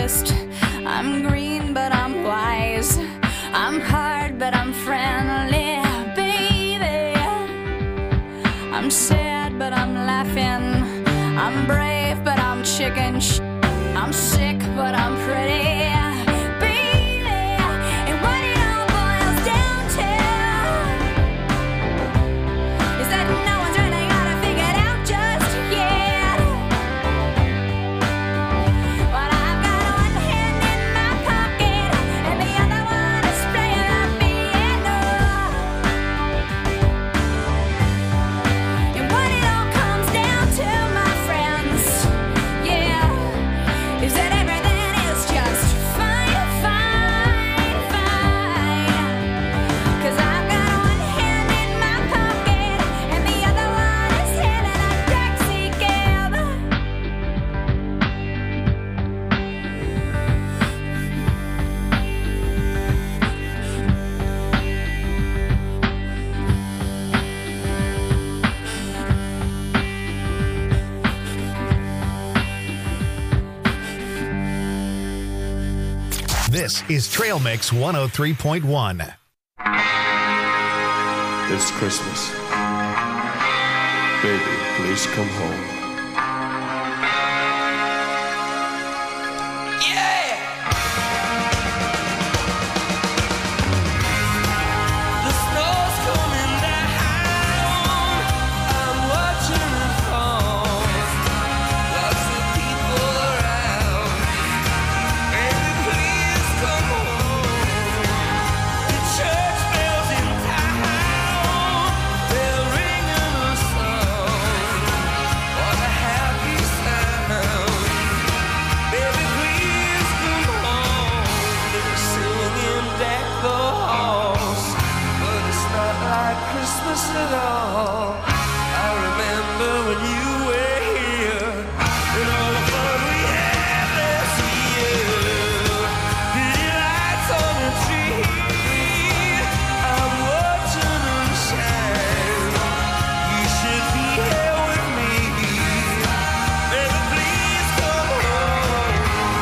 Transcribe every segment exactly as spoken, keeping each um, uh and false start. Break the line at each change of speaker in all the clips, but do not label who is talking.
twist. I'm green, but I'm wise. I'm hard, but I'm friendly, baby. I'm sad, but I'm laughing. I'm brave, but I'm chicken sh- I'm sick, but I'm pretty.
This is Trail Mix one oh three point one.
It's Christmas. Baby, please come home.
At all. I remember when you were here and all the fun we had last year. Pretty lights on the tree, I'm watching them shine. You should be here with me. Baby, please come home.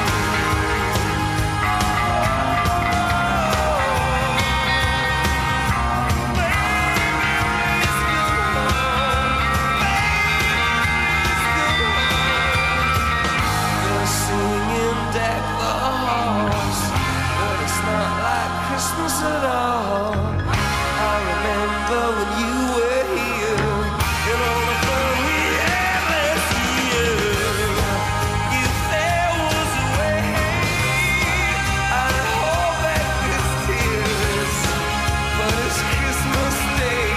Christmas at all. I remember when you were here and all the fun we had last year. If there was a way, I'd hold back these tears, but it's Christmas Day.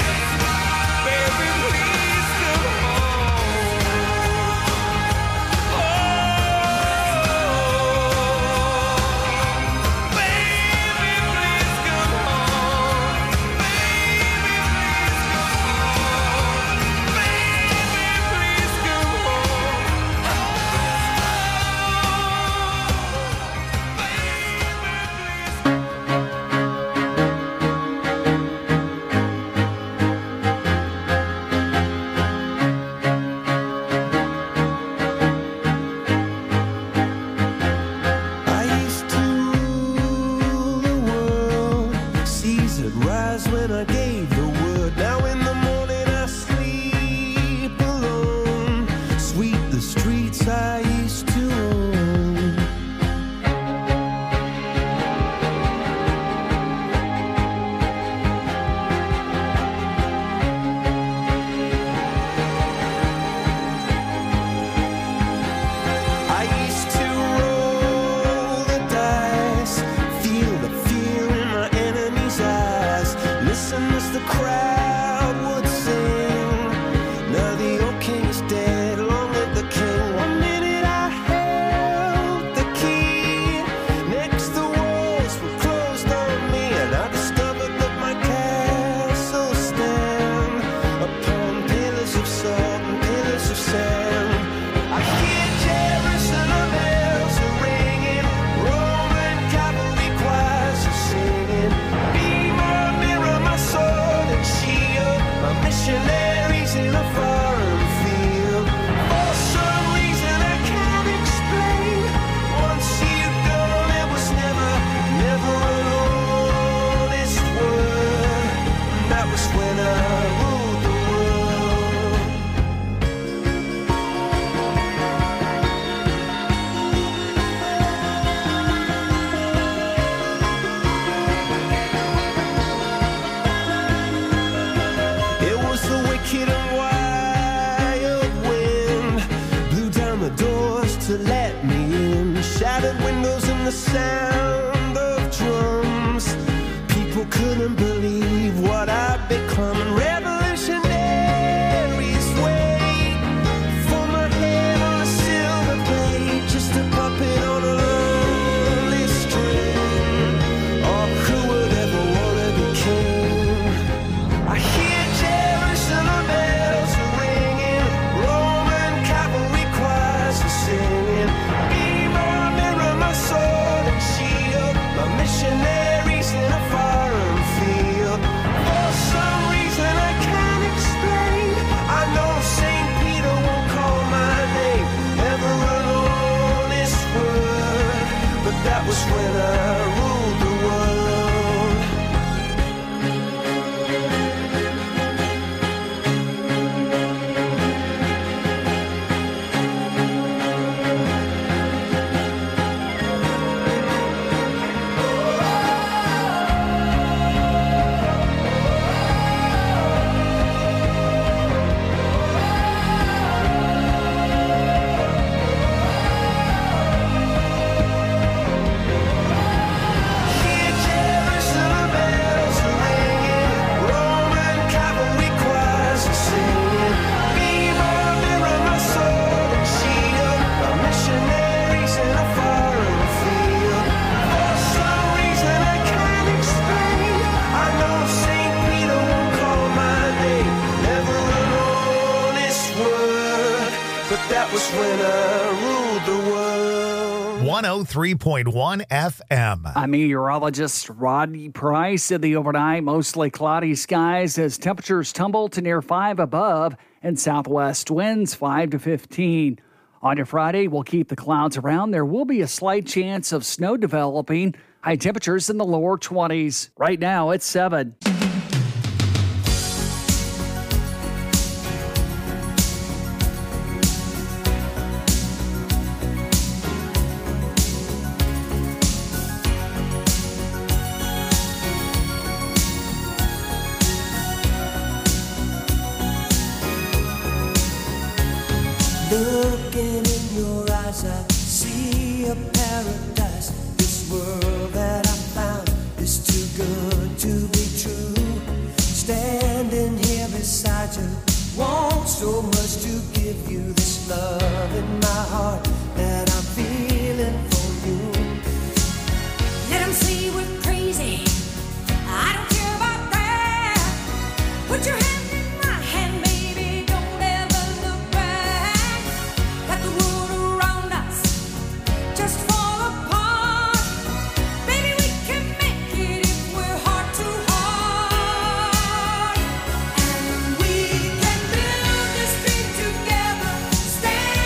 Baby, please come home. She open the doors to let me in. Shattered windows and the sound of drums. People couldn't believe what I'd become. And revolutionaries wait for my head on a silver plate, just a puppet on a lonely string. Oh, who would ever want to be king? I hear Jerusalem bells are ringing, Roman cavalry choirs are singing. Be my mirror, my sword and shield, my missionaries in a foreign field. For some reason I can't explain, I know Saint Peter won't call my name, never an honest word, but that was when I ruled the world. Hear Jerusalem bells are ringing, Roman cavalry choirs are singing. Be my mirror, my sword and shield, my missionaries in a foreign field. For some reason I can't explain, I know Saint Peter won't call my name, never an honest word, but that was when I ruled the world.
one oh three point one F M.
I'm meteorologist Rodney Price. In the overnight, mostly cloudy skies as temperatures tumble to near five above and southwest winds five to fifteen. On your Friday, we'll keep the clouds around. There will be a slight chance of snow developing. High temperatures in the lower twenties. Right now, it's seven.
Looking in your eyes, I see a paradise. This world that I found is too good to be true. Standing here beside you, want so much to give you this love in my heart that I'm feeling for you.
Let 'em say we're crazy. I don't care about that. Put your hand in my hand, baby. Don't ever look back. Let the world around us just fall apart. Baby, we can make it if we're heart to heart. And we can build this dream together. Stand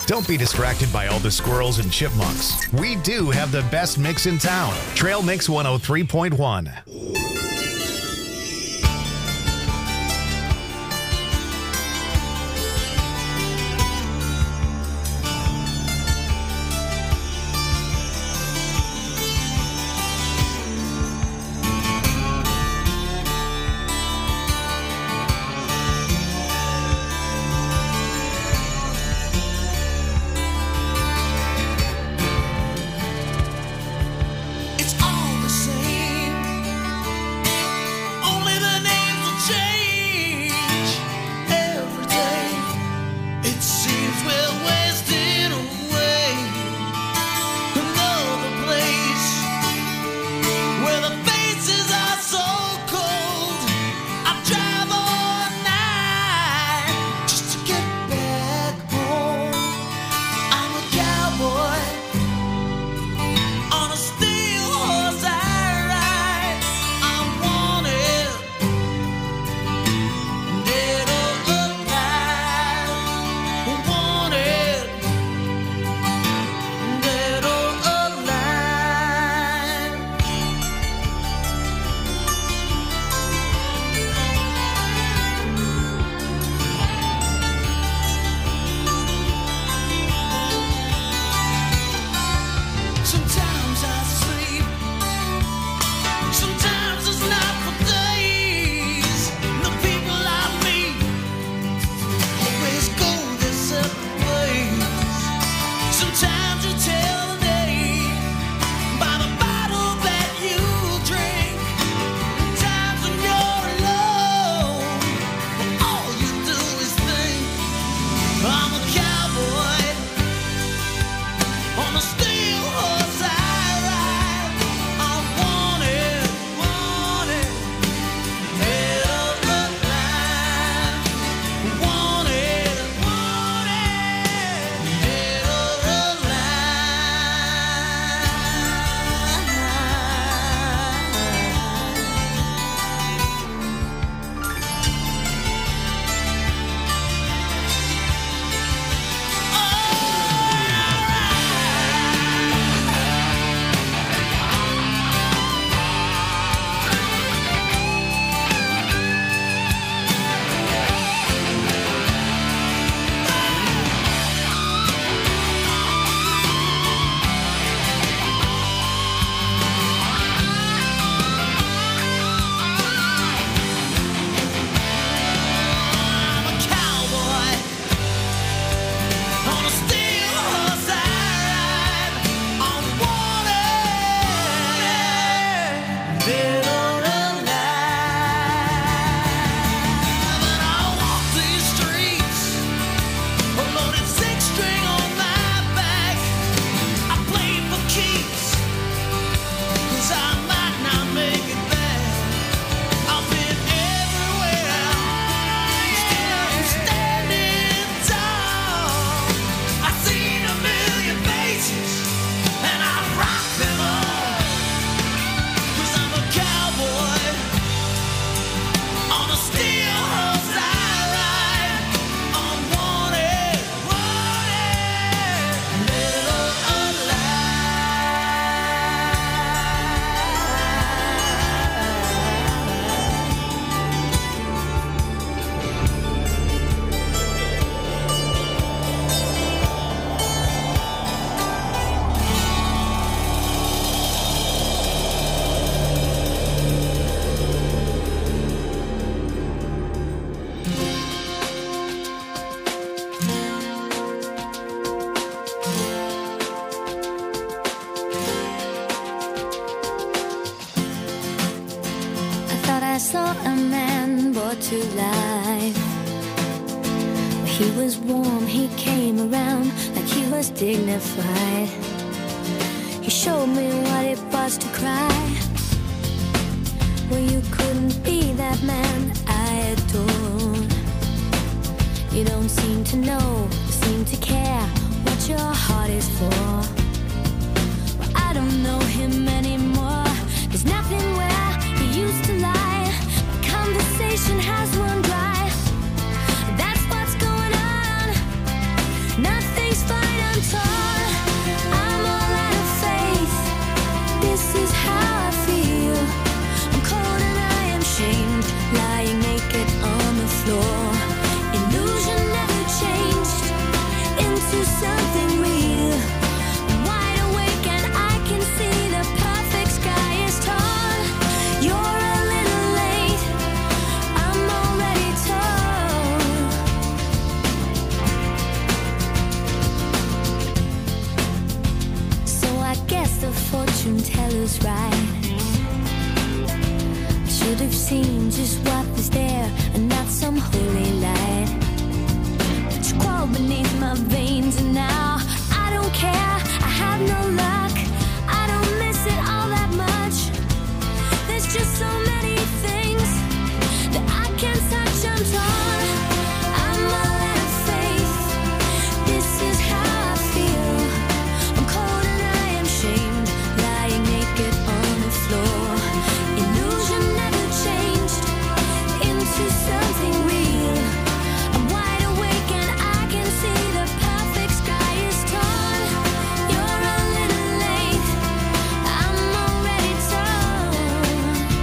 Don't be distracted by all the squirrels and chipmunks. We do have the best mix in town. Trail Mix one oh three point one.
It's all the same. Only the names will change every day. It seems we're wasting away. Another place where the faces are so cold. I drive all night just to get back home. I'm a cowboy on a steel horse I ride. I'm wanted, dead or alive. Wanted, dead or alive. Sometimes I sleep, sometimes it's not for days. The people I meet always go their separate ways. Sometimes you tell the day by the bottle that you drink. Times when you're alone, all you do is think. I'm a cowboy on a steel horse I ride. I'm wanted, wanted, dead or alive. Wanted, wanted, dead or I'm a cowboy on a steel horse I ride. I'm wanted, dead or alive. And I walk these streets, a loaded six string on my back. I play for keeps, 'cause I might not make it back. I've been everywhere, still I'm standing tall. I've seen a million faces, and I rock them all. 'Cause I'm a cowboy on a steel horse I ride. I'm wanted, wanted, dead or
I thought I saw a man brought to life. He was warm, he came around like he was dignified. He showed me what it was to cry. Well, you couldn't be that man I adore. You don't seem to know, seem to care what your heart is for. Well, I don't know him anymore. There's nothing where he used to lie. My conversation has run dry. That's what's going on. Nothing's fine.
feels right. I should have seen just what was there and not some holy light. But you crawled beneath my veins and now I don't care. I have no luck. I don't miss it all that much. There's just so many things that I can't touch. I'm torn. I'm all out of faith. This is how I feel. I'm cold and I am shamed, lying naked on the floor. Illusion never changed into something real. I'm wide awake and I can see the perfect sky is torn. You're a little late. I'm already torn.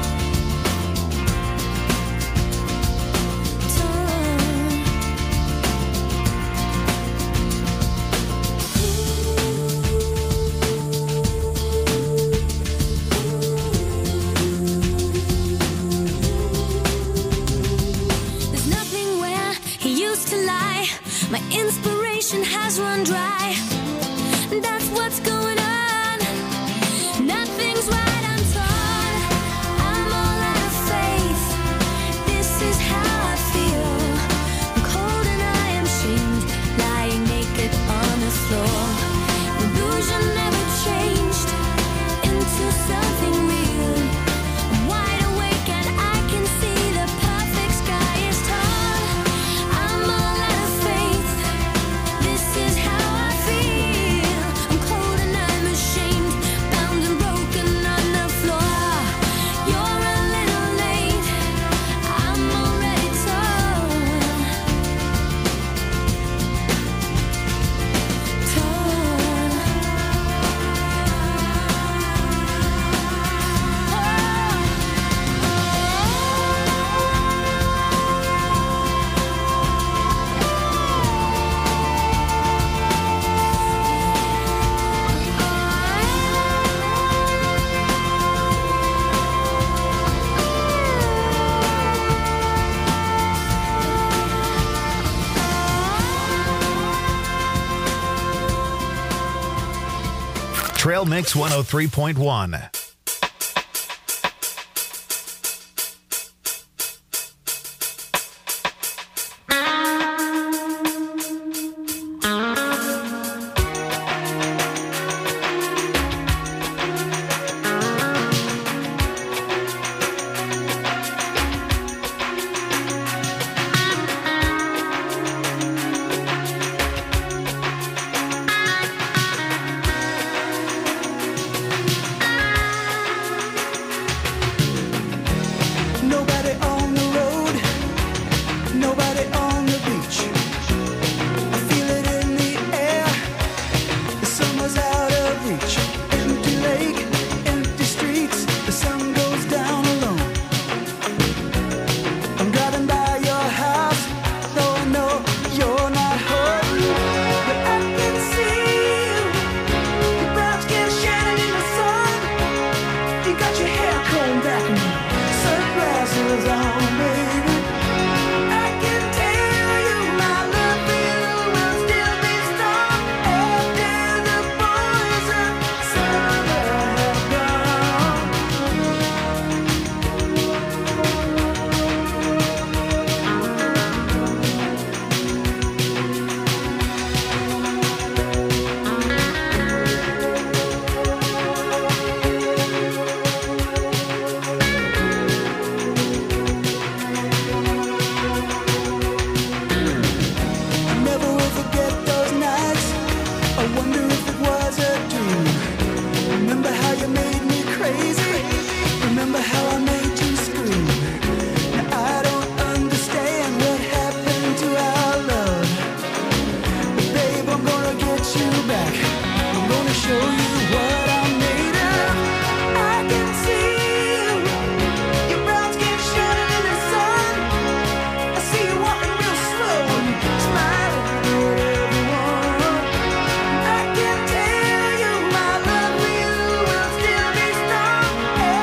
There's nothing where he used to lie. My inspiration has run dry. That's what's going on. Nothing's right, I'm torn. I'm all out of faith. This is how I feel. I'm cold and I am shamed, lying naked on the floor. Illusion never changed into something real. I'm wide awake and I can see the perfect sky is torn. I'm all out of faith. This is how I feel. I'm cold and I'm ashamed, bound and broken on the floor. You're a little late. I'm already torn.
Trail Mix one oh three point one.
Nobody on the road, nobody on the beach. I feel it in the air, the summer's out of reach. Empty lake, empty streets, the sun goes down alone. I'm driving by your house, though I know you're not home. But I can see you, your brown skin shining in the sun. You got your hair combed back and sunglasses on, baby. I can tell you my love for you will still be strong after the boys of summer have gone. I never will forget those nights. I wonder if it was a dream. Remember how you made me crazy? Remember how I made you scream? Now I don't understand what happened to our love. But babe, I'm gonna get you back. I'm gonna show you what I'm made of. I can see you, your brown skin shining in the sun. I see you walking real slow and smiling at everyone. I can tell you my love for you will still be strong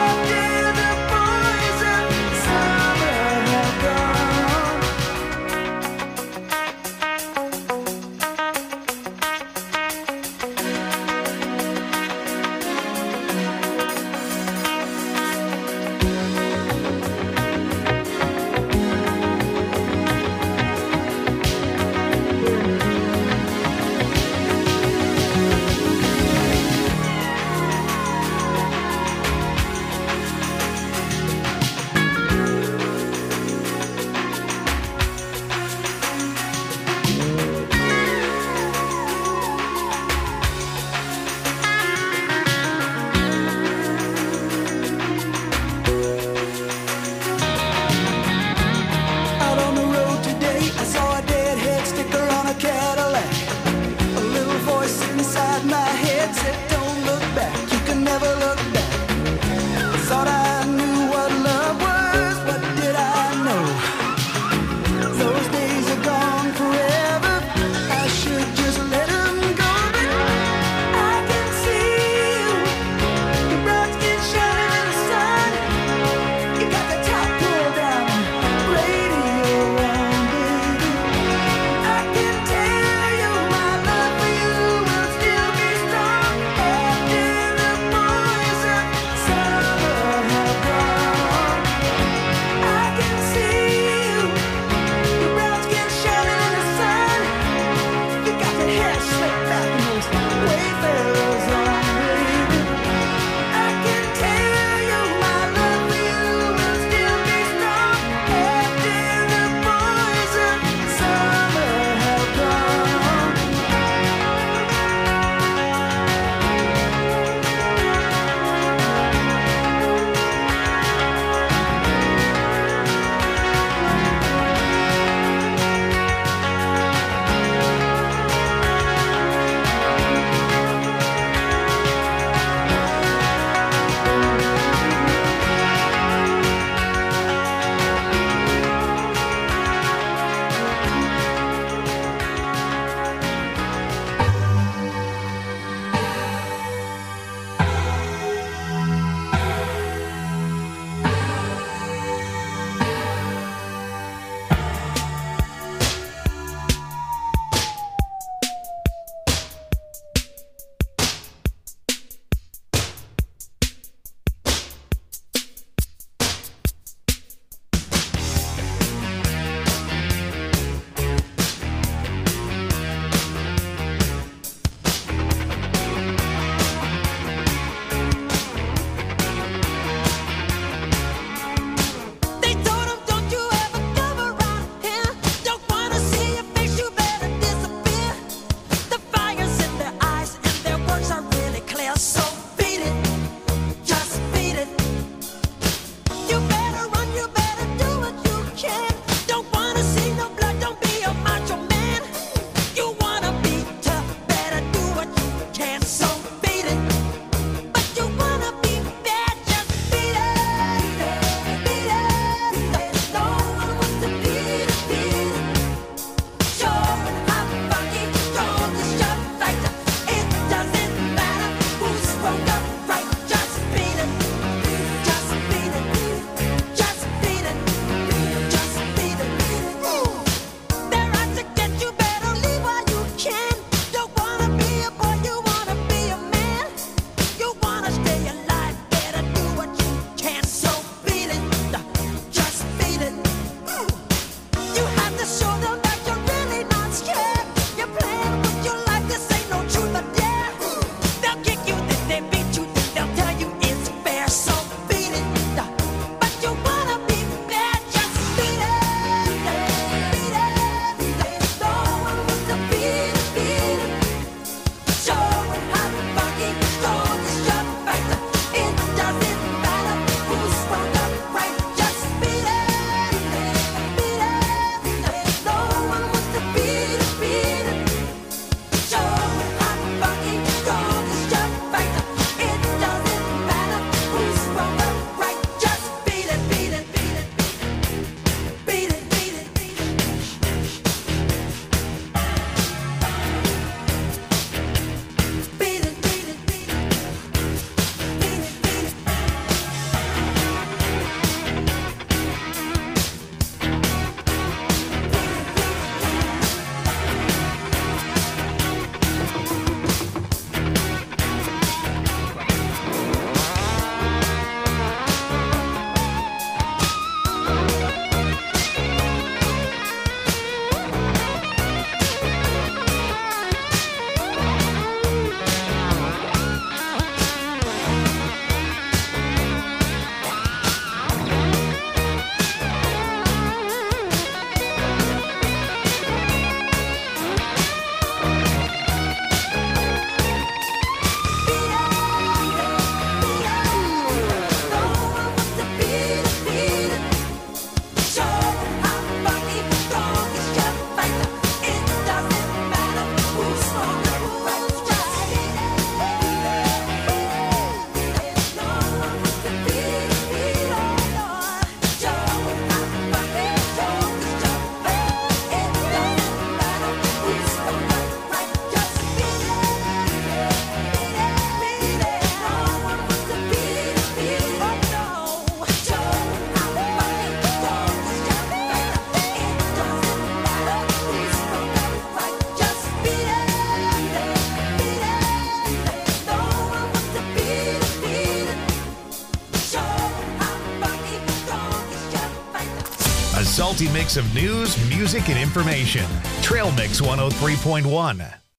salty mix of news, music, and information. Trail Mix one oh three point one.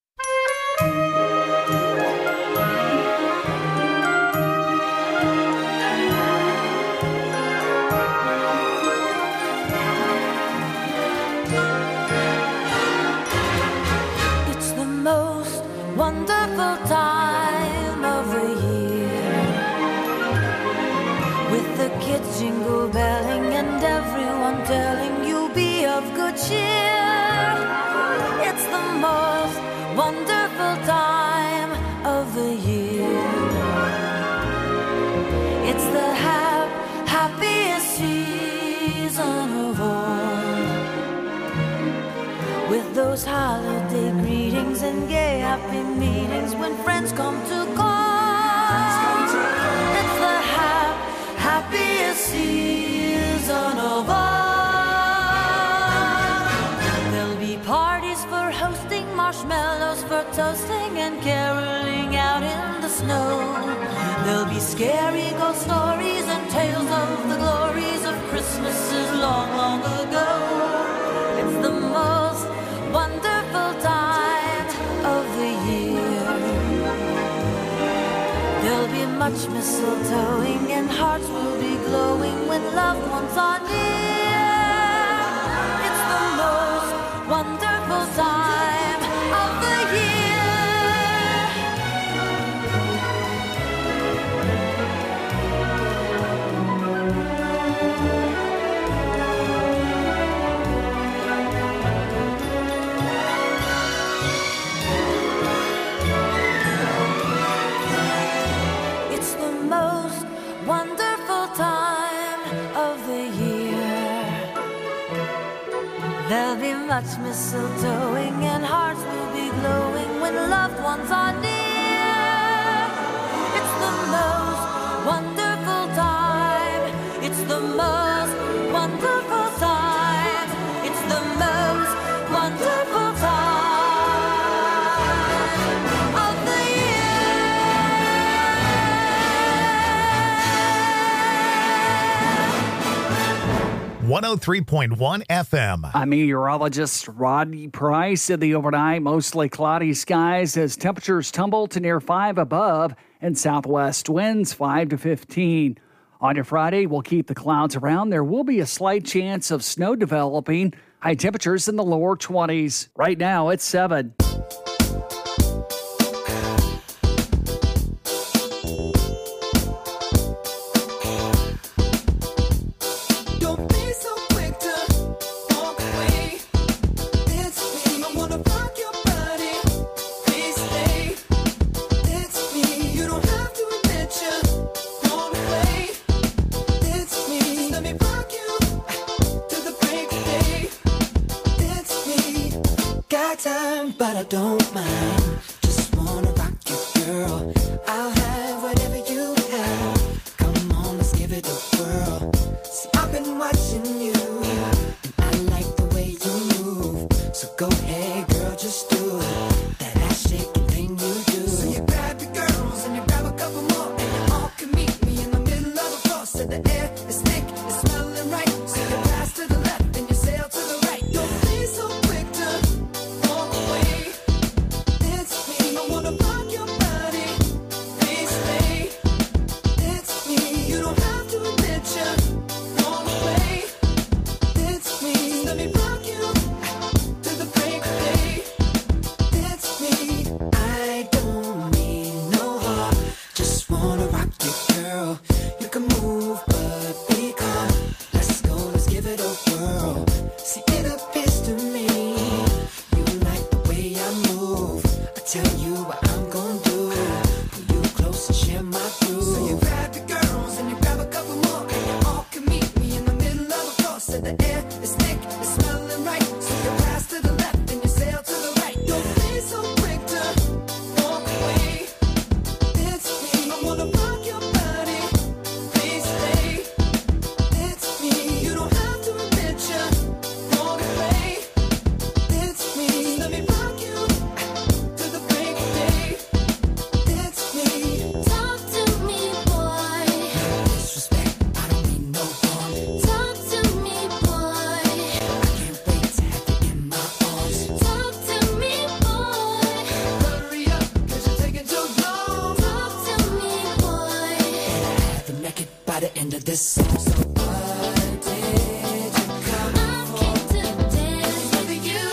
It's the most wonderful time of the year, with the kids jingle belling and everyone telling you be of good cheer. It's the most wonderful time of the year. It's the hap- happiest season of all, with those holiday greetings and gay happy meetings when friends come to call. It's the hap- happiest season of all. There'll be parties for hosting, marshmallows for toasting, and caroling out in the snow. There'll be scary ghost stories and tales of the glories of Christmases long, long ago. It's the most wonderful time of the year. There'll be much mistletoeing and hearts will be glowing when loved ones are near. It's the most wonderful time of the year. It's the most wonderful time of the year. There'll be much mistletoeing and hearts will be glowing when loved ones are near. It's the most wonderful time. It's the most wonderful time. It's the most wonderful time of the
one oh three point one F M.
I'm meteorologist Rodney Price. In the overnight, mostly cloudy skies as temperatures tumble to near five above and southwest winds five to fifteen. On your Friday, we'll keep the clouds around. There will be a slight chance of snow developing. High temperatures in the lower twenties. Right now, it's seven.
Don't be so quick to walk away. It's me. I wanna rock your body. Please stay. It's me. You don't have to admit you want away. It's me. Just let me rock you to the break of day. It's me. Got time, but I don't mind. Just wanna rock you, girl. I'll have whatever you have. Come on, let's give it a whirl. See, I've been watching you, and I like the way you move. So go ahead, girl, just do it. That ass shaking thing you do. So you grab your girls and you grab a couple more, and you all can meet me in the middle of the floor. So the air is thick, it's smelling right. So you pass to the left and you sail to the right. Don't be so quick to walk away. It's me. I wanna rock your body. Please stay. It's me. You don't have to admit you want away. It's me. Just let me rock you to the break of day. It's me. I don't mean no harm. Just wanna rock you, girl. You can move, but be calm. Let's go, let's give it a whirl. See, it appears to me you like the way I move. I tell you what I'm gonna do. Pull you close and share my groove. So you grab your girls and you grab a couple more, and you all can meet me in the middle of the floor. So the air is thick, it's smelling right. So you pass to the left and you sail to the right. Don't be so quick to walk away. It's me. I wanna rock your body. by the end of this song. So what did you come
I'm keen to dance with you.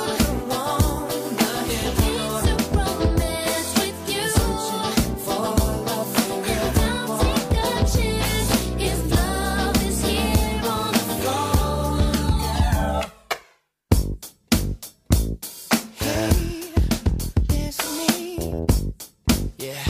Keen to romance with you.
for love for
And I'll take a chance if love is here on the floor.
Hey, it's me. Yeah.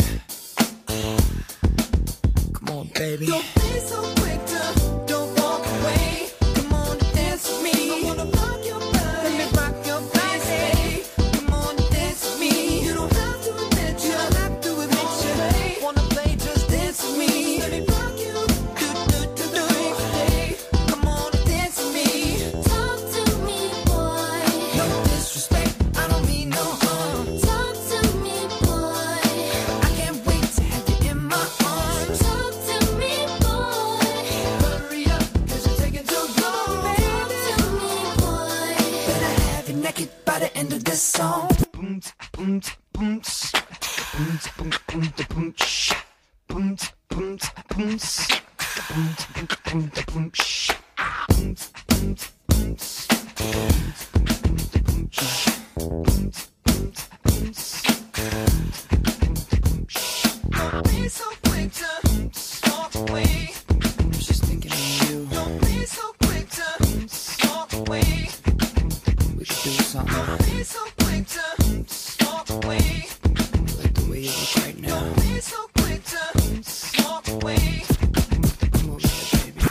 Come on, baby. Don't be so quick to don't walk away. Come on, dance with me. I wanna rock your body. Let me rock your body. Come on, dance with me. You don't have to admit you. don't have to admit you. Wanna play, just dance with me. Let me rock you. Do do do do. Hey, come on, dance with me.
Talk to me, boy.
No disrespect, I don't mean no harm.
Talk to me, boy.
I can't wait to have you in my arms.
Talk to me, boy.
Hurry up, cause you're taking too long,
Talk
baby.
to me, boy.
Better have you naked by the end of this song. Boom, boom, boom, boom, boom, boom, boom, sh, boom, boom, boom, s, boom, boom, boom, boom, sh, boom, boom, boom, s, boom, boom, boom, sh, boom, boom, boom, s, boom, boom, boom, sh. Don't be so quick to walk away. I was just thinking of you. Don't be so quick to walk away. We should do something. Don't be so quick to walk away. Like the way you look right now. Don't be so quick to walk away. Come over here, baby.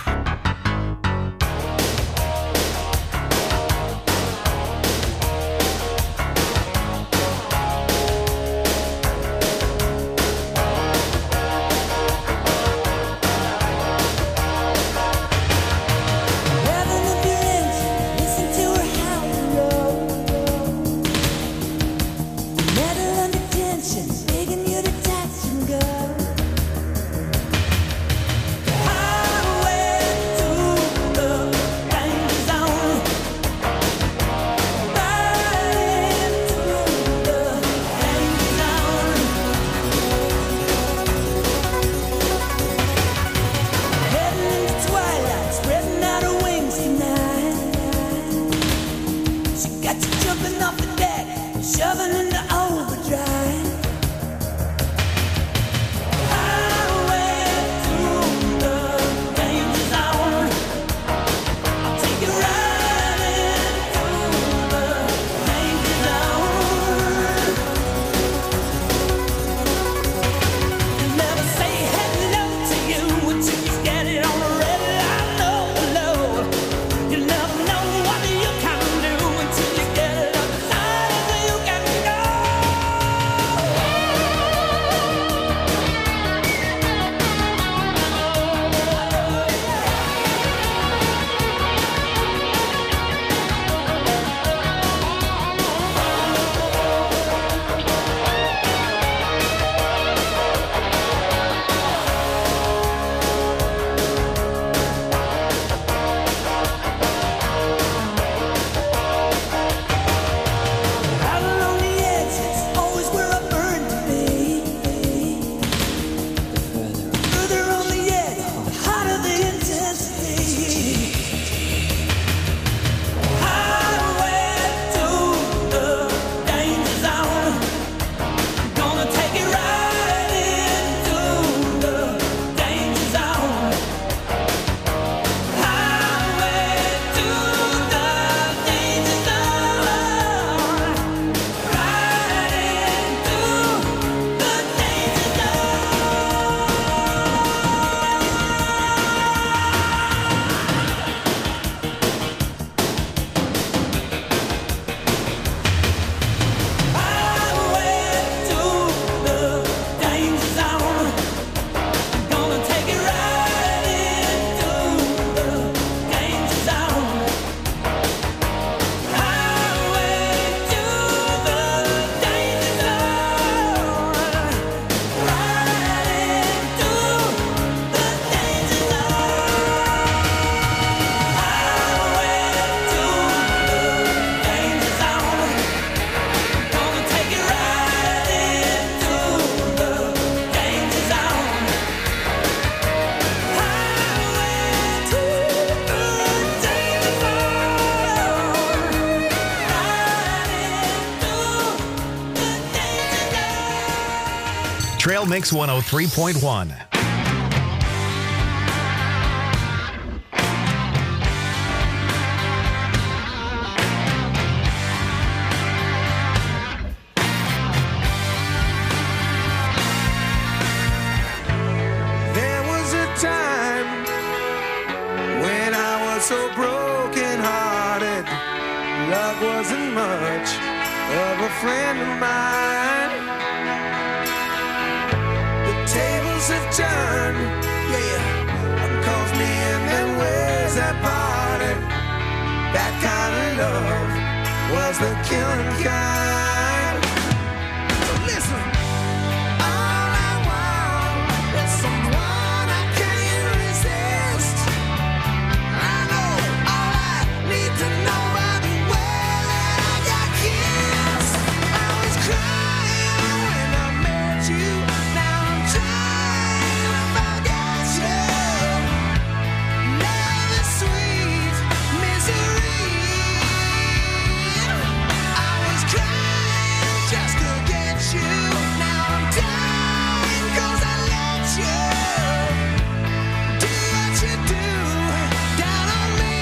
Trail Mix one oh three point one.
There was a time when I was so broken hearted. Love wasn't much of a friend of mine. The tables have turned, yeah. One calls me and then ways that parted. That kind of love was the killing kind. So listen. All I want is someone I can't resist. I know all I need to know by the way that I got kissed. I was crying when I met you. Now I'm trying to forget you. Love is sweet misery. I was crying just to get you. Now I'm dying 'cause I let you do what you do down on me.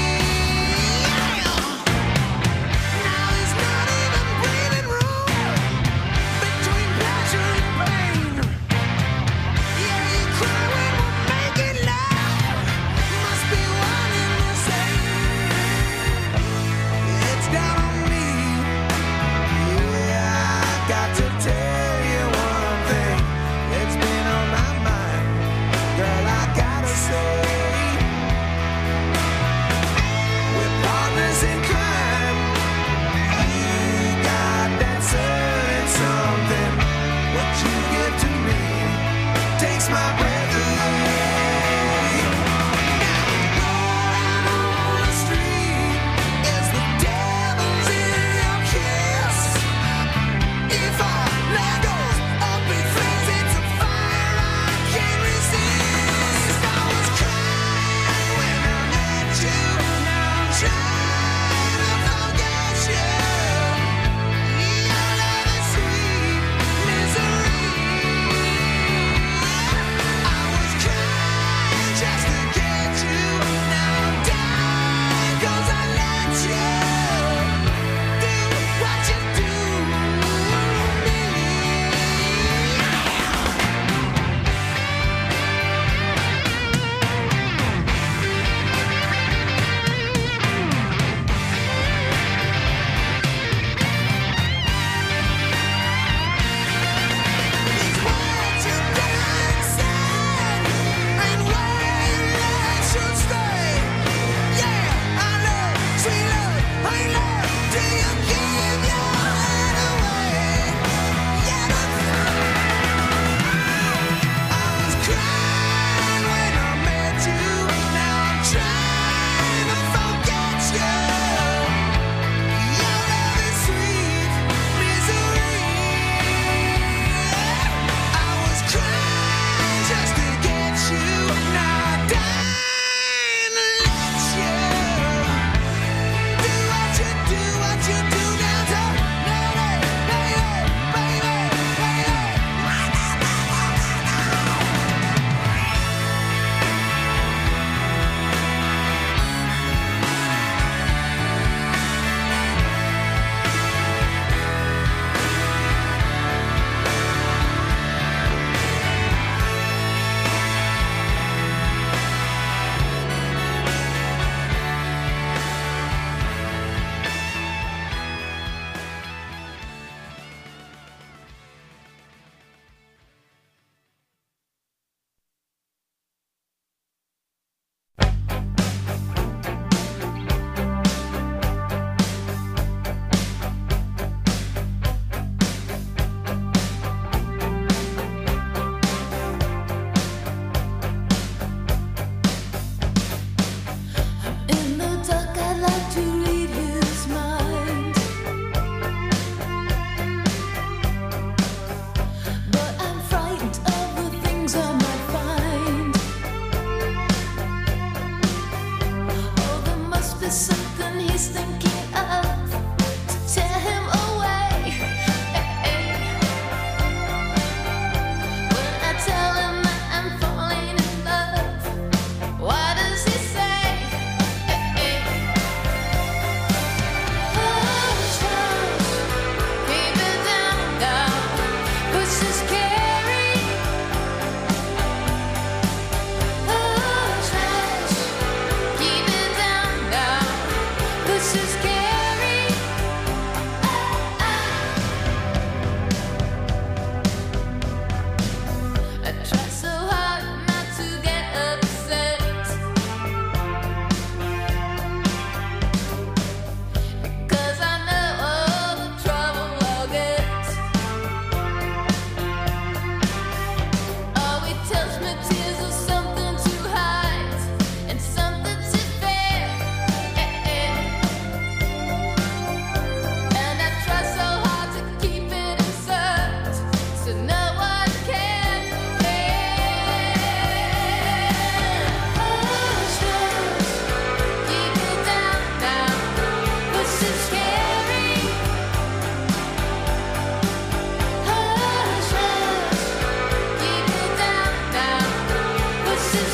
Now there's not even breathing room between pleasure and pain. Yeah, you cry when we're making love. Must be one and the same. It's down on me. Yeah, I got to tell you one thing. It's been on my mind. Girl, I gotta say, we're partners in crime. You got that certain something. What you give to me takes my breath away. Now, on the street is the devil's in your kiss. If our love goes up in flames, it's a fire I can't resist. I was crying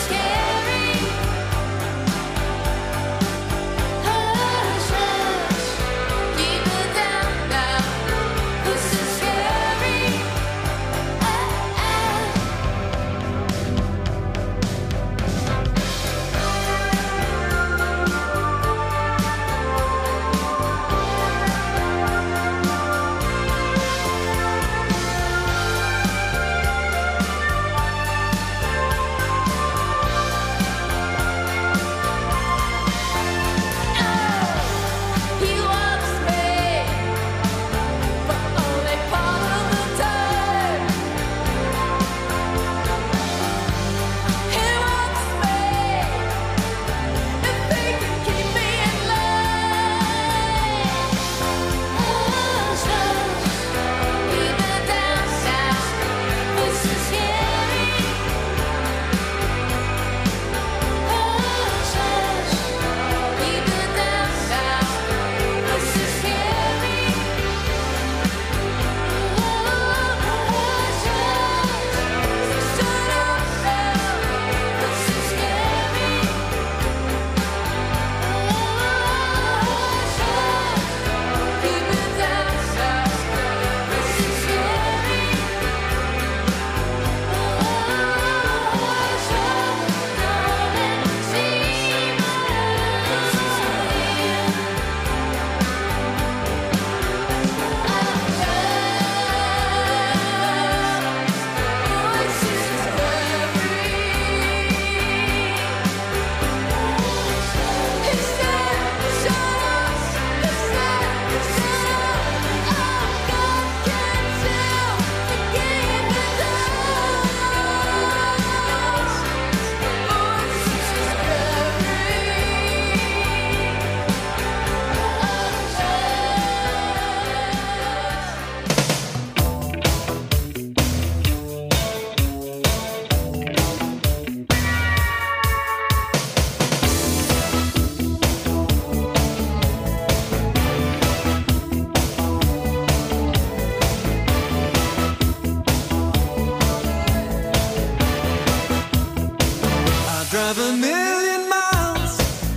drive a million miles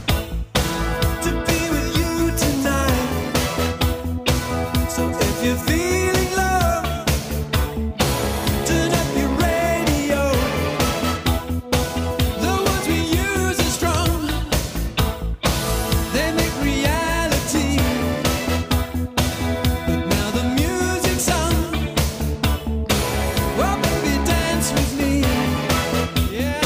to be with you tonight. So if you're feeling love, turn up your radio. The words we use are strong, they make reality. But now the music's on, well baby dance with me. Yeah.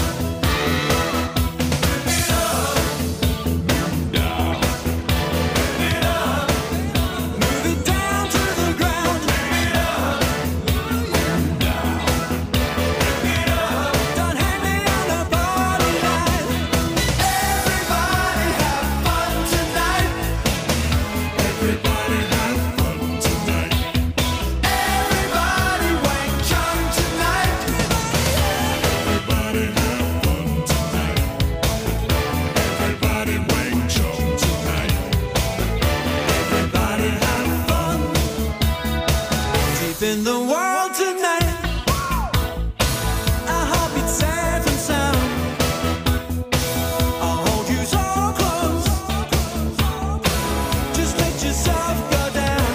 In the world tonight, our heartbeat safe and sound. I'll hold you so close, just let yourself go down.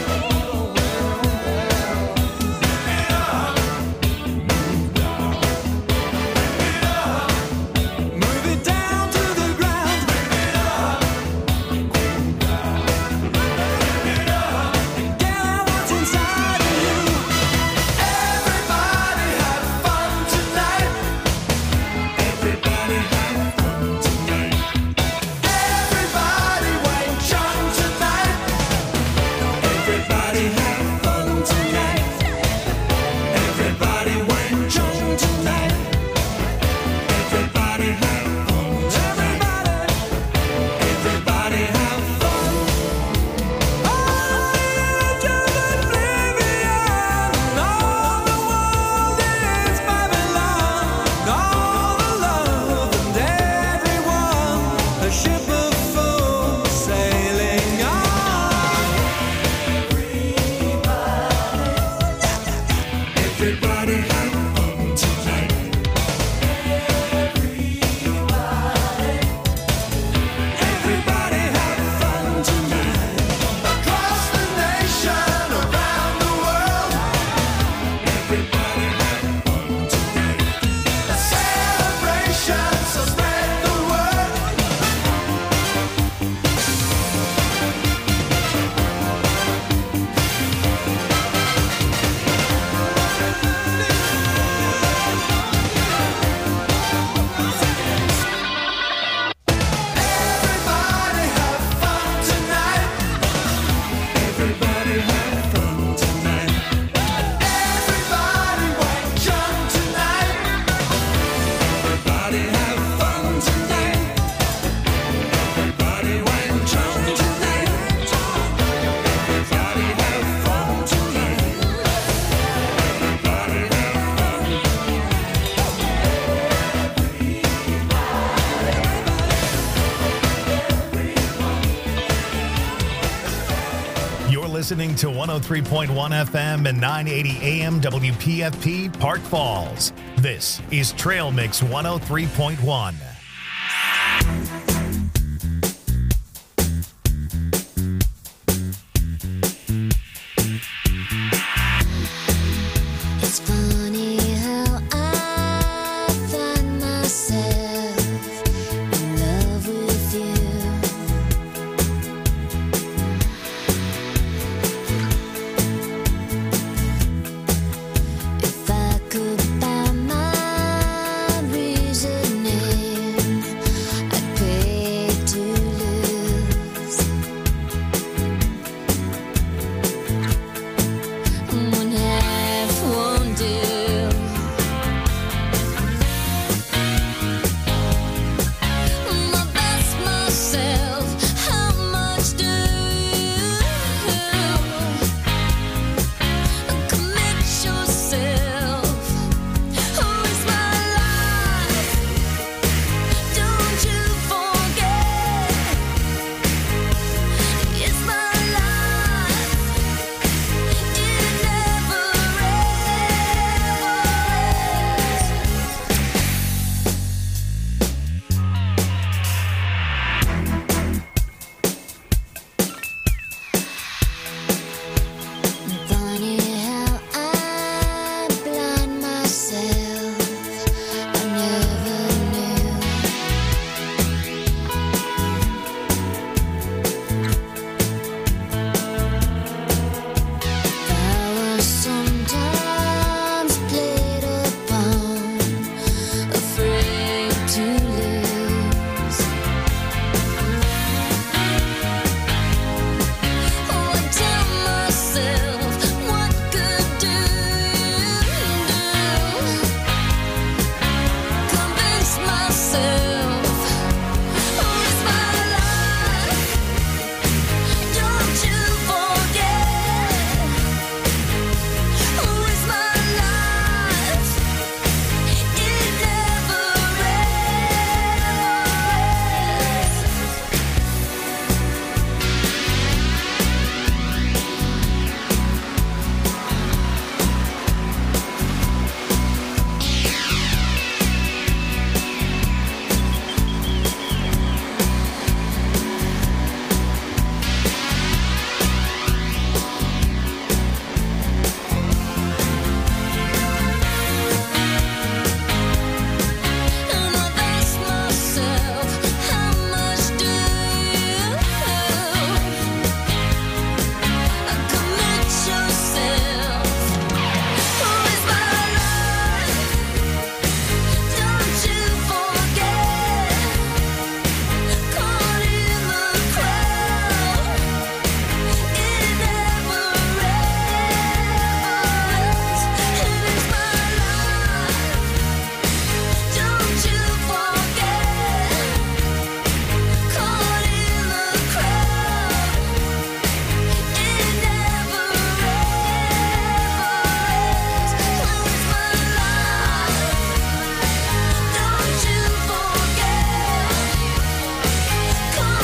Move it down to the ground. Get out what's inside of you. Everybody have fun tonight. Everybody have fun tonight. Everybody Wayne Chung tonight. Everybody have fun tonight. Everybody Wayne Chung tonight. Everybody have fun tonight. Everybody have fun. On the edge of oblivion, all the world is Babylon. All the love and everyone, a ship of fools sailing on. Everybody have fun tonight. Everybody
listening to one oh three point one F M and nine eighty A M W P F P Park Falls. This is Trail Mix one oh three point one.